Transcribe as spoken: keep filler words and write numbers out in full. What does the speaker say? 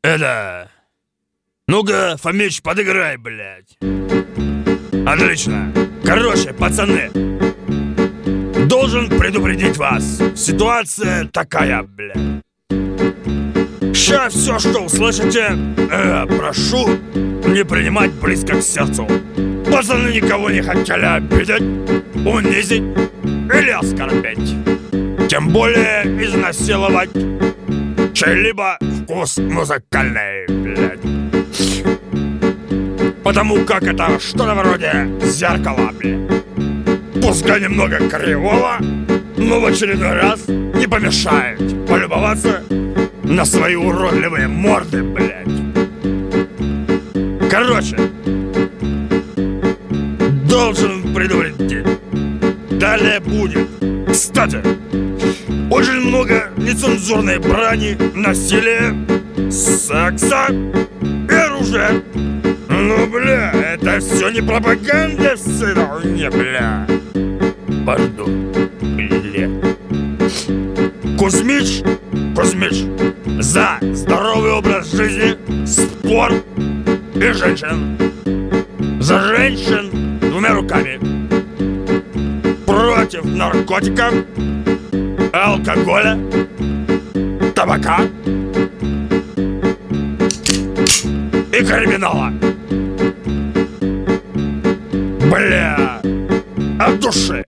Это... Ну-ка, Фомич, подыграй, блядь. Отлично. Короче, пацаны, должен предупредить вас. Ситуация такая, блядь. Ща все, что услышите, э, прошу не принимать близко к сердцу. Пацаны никого не хотели обидеть, унизить или оскорбить. Тем более изнасиловать чей-либо вкус музыкальный, блядь. Потому как это что-то вроде зеркала, блядь. Пускай немного кривого, но в очередной раз не помешает полюбоваться на свои уродливые морды, блядь. Короче, должен предупредить. Далее будет. Кстати, очень много нецензурной брани, насилия, секса и оружия. Ну, бля, это все не пропаганда, сына, не, бля. Пардон, бля. Кузьмич, Кузьмич, за здоровый образ жизни, спорт и женщин. За женщин двумя руками. Против наркотиков, алкоголя, табака и криминала. Бля, от души.